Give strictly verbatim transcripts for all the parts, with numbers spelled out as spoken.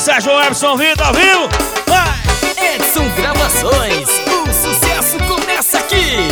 Sérgio Epson Vitor, viu? Vai! Edson Gravações, o sucesso começa aqui!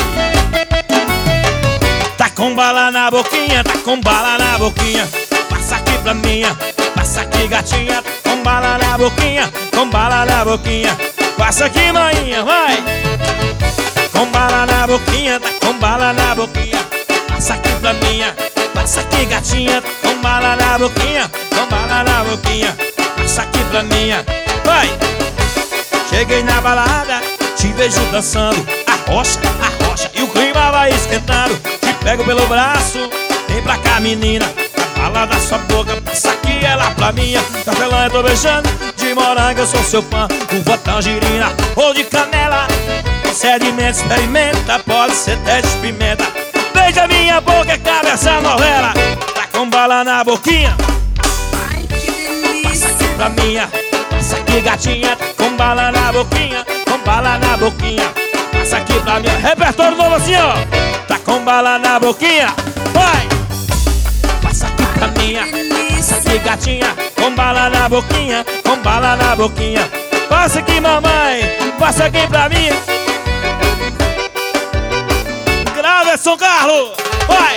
Tá com bala na boquinha, tá com bala na boquinha. Passa aqui pra minha, passa aqui gatinha. Tá com bala na boquinha, com bala na boquinha. Passa aqui maninha, vai! Com bala na boquinha, tá com bala na boquinha. Passa aqui pra minha, passa aqui gatinha. Tá com bala na boquinha, com bala na boquinha. Passa aqui pra minha, vai! Cheguei na balada, te vejo dançando. Arrocha, arrocha e o clima vai esquentando. Te pego pelo braço, vem pra cá menina. A bala da sua boca, passa aqui ela pra minha. Cafelão eu tô beijando, de morango eu sou seu fã. Uva tangerina ou de canela. Se é de menta, experimenta, pode ser até de pimenta. Beija minha boca, cabe essa novela. Tá com bala na boquinha. Ai, que delícia. Passa aqui pra minha, passa aqui gatinha. Tá com bala na boquinha, com bala na boquinha. Passa aqui pra minha, repertório novo assim ó. Tá com bala na boquinha, vai! Passa aqui pra minha, passa aqui gatinha. Com bala na boquinha, com bala na boquinha. Passa aqui mamãe, passa aqui pra mim. Grava São Carlos, vai!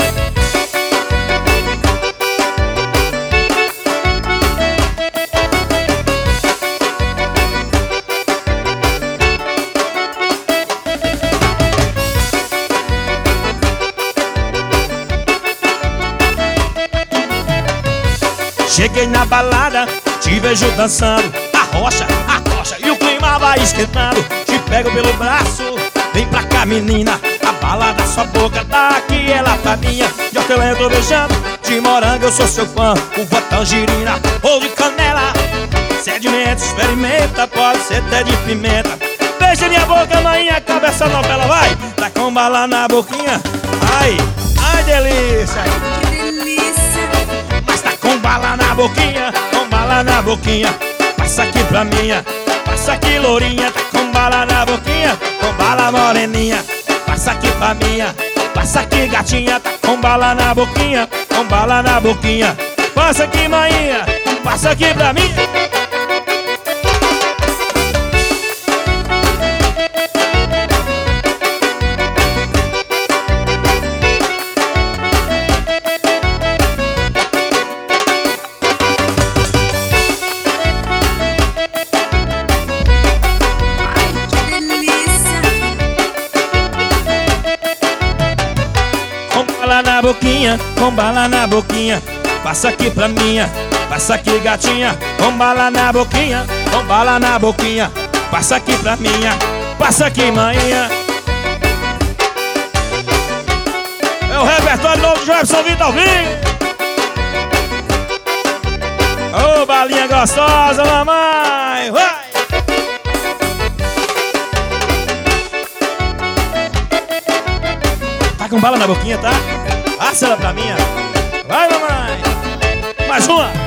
Cheguei na balada, te vejo dançando. Arrocha, arrocha e o clima vai esquentando. Te pego pelo braço, vem pra cá menina. A bala da sua boca, tá aqui ela pra minha. De hortelã eu tô beijando, de morango eu sou seu fã. Uva tangerina ou de canela. Se é de menta, experimenta, pode ser até de pimenta. Beija minha boca, maninha, acaba essa novela, vai! Tá com bala na boquinha, ai, ai delícia! Que delícia. Mas tá com bala na boquinha, com bala na boquinha. Passa aqui pra minha, passa aqui lourinha. Tá com bala na boquinha, com bala moreninha. Passa aqui pra minha, passa aqui gatinha. Tá com bala na boquinha, com bala na boquinha. Passa aqui maninha, passa aqui pra mim. Bala na boquinha, com bala na boquinha. Passa aqui pra minha, passa aqui gatinha. Com bala na boquinha, com bala na boquinha. Passa aqui pra minha, passa aqui maninha. É o repertório novo de Jefferson Vitor, viu? Ô, balinha gostosa, mamãe, vai! Tá com bala na boquinha, tá? Passa ela pra minha. Vai, mamãe. Mais uma.